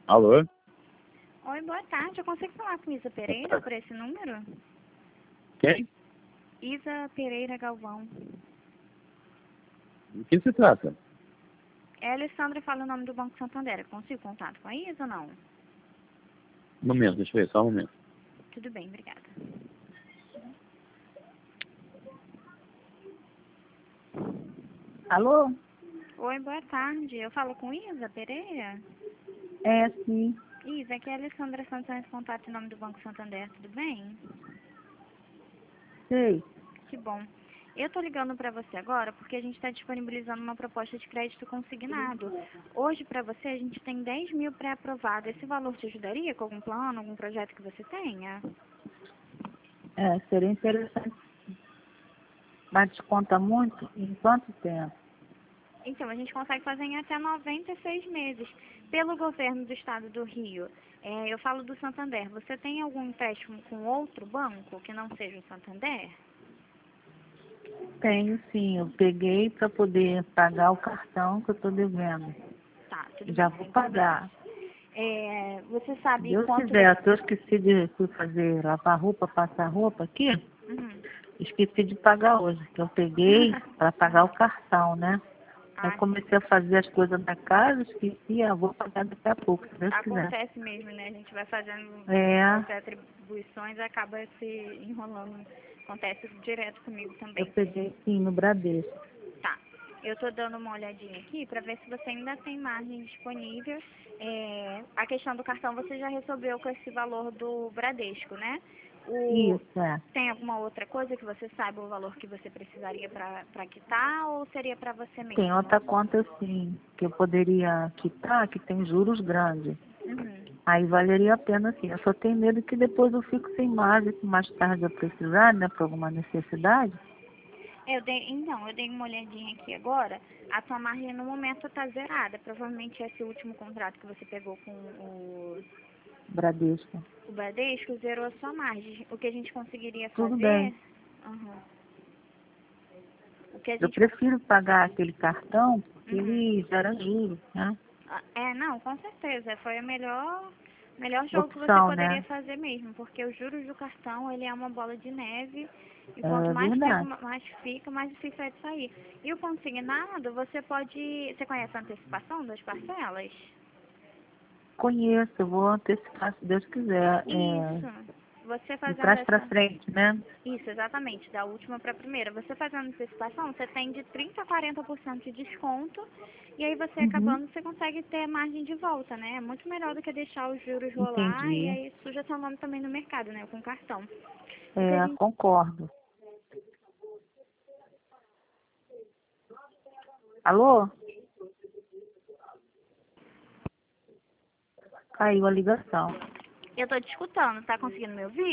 Alô? Oi, boa tarde. Eu consigo falar com Isa Pereira por esse número? Quem? Isa Pereira Galvão. Do que se trata? É a Alessandra fala o nome do Banco Santander. Eu consigo contato com a Isa ou não? Um momento, deixa eu ver, só um momento. Tudo bem, obrigada. Alô? Oi, boa tarde. Eu falo com Isa Pereira? É, sim. Isa, aqui é a Alessandra Santos, contato em nome do Banco Santander. Tudo bem? Sei. Que bom. Eu tô ligando para você agora porque a gente está disponibilizando uma proposta de crédito consignado. Hoje, para você, a gente tem 10 mil pré-aprovado. Esse valor te ajudaria com algum plano, algum projeto que você tenha? É, seria interessante. Mas desconta muito? Em quanto tempo? Então, a gente consegue fazer em até 96 meses. Pelo governo do estado do Rio, eu falo do Santander. Você tem algum empréstimo com outro banco que não seja o Santander? Tenho, sim. Eu peguei para poder pagar o cartão que eu estou devendo. Tá, tudo Já bem, vou sem pagar. problema. Você Se sabe Deus quanto... quiser, se eu esqueci de fui fazer lavar roupa, passar roupa aqui, Uhum. esqueci de pagar hoje, que eu peguei para pagar o cartão, né? Aí Ah, comecei a fazer as coisas da casa, esqueci, vou pagar daqui a pouco, se Deus quiser. acontece mesmo, né? A gente vai fazendo É, as atribuições e acaba se enrolando. Acontece direto comigo eu também. peguei sim no Bradesco. Tá. Eu tô dando uma olhadinha aqui para ver se você ainda tem margem disponível. A questão do cartão você já resolveu com esse valor do Bradesco, né? Isso, é. Tem alguma outra coisa que você saiba o valor que você precisaria para quitar ou seria para você mesmo? Tem outra conta sim, que eu poderia quitar, que tem juros grandes. Uhum. Aí valeria a pena sim. Eu só tenho medo que depois eu fico sem margem, que mais tarde eu precisar, né, por alguma necessidade. Então, eu dei uma olhadinha aqui agora. A tua margem no momento está zerada. Provavelmente esse último contrato que você pegou com Bradesco. o Bradesco zerou a sua margem. O que a gente conseguiria Tudo fazer... bem. Uhum. O que a Eu gente... prefiro pagar aquele cartão, porque Uhum. ele gera juros, né? Não, com certeza. Foi a melhor jogo que você Opção, poderia né? fazer mesmo, porque os juros do cartão, ele é uma bola de neve, e quanto É mais tempo verdade. mais fica, mais difícil é de sair. E o consignado, você conhece a antecipação das parcelas? Conheço, eu vou antecipar se Deus quiser. Isso. Você De fazendo trás para essa... frente, né? Isso, exatamente, da última para a primeira. Você fazendo antecipação, você tem de 30% a 40% de desconto, e aí você Uhum. acabando, você consegue ter margem de volta, né? É muito melhor do que deixar os juros rolar, e Entendi. aí suja seu nome também no mercado, né? Com cartão. O que a É, gente... concordo. Alô? Caiu a ligação. Eu tô te escutando, tá conseguindo me ouvir?